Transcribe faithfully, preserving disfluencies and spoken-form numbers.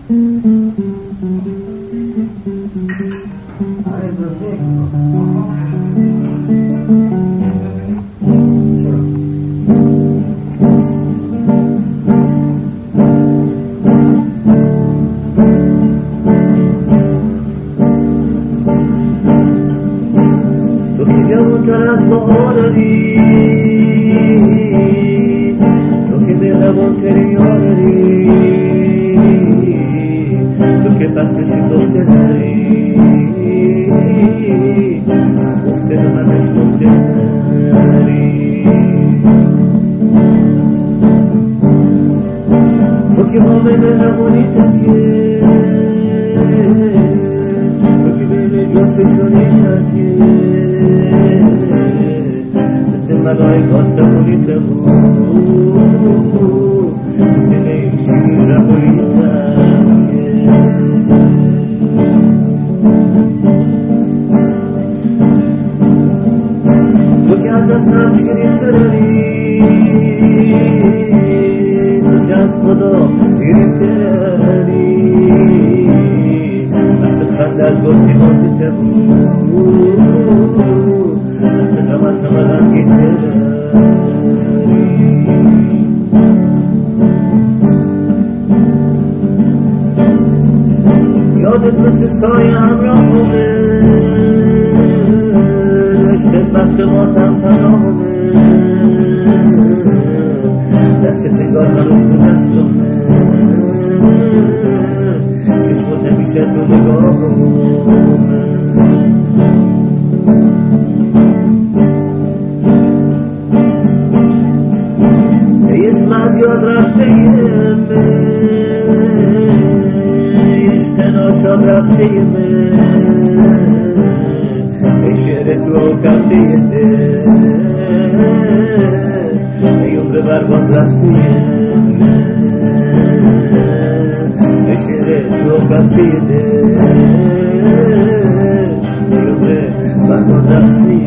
جوان‌تر از بهارانی، تو که مهربان‌ترین یارانی، تو که فصل شکفته داری، گفته به منش گفته داری، تو که با مهربانی تکیه، تو که بین جان فشانی تکیه، ملائک آسمونی تبود، مثل نیشی زبونی تکیه، تو که از دستم شیرین ترانی، تو که از خدا دیرین ترانی، وقت خنده از گل زیبات تبود، وقت غم از همه رنگی ترانی، یادت مثل سایه همراهمه، عشقت وقت ماتم پناهمه، دستت انگار هنوز تو دستمه، چشمت همیشه تو نگاهمه، ای اسمت یاد رفته یمه، عشق ناشاد رفته یمه، ای شعر تو کفته یده، ای عمر برباد رفته یمه، ای شعر تو کفته یده، ای عمر برباد رفته یمه.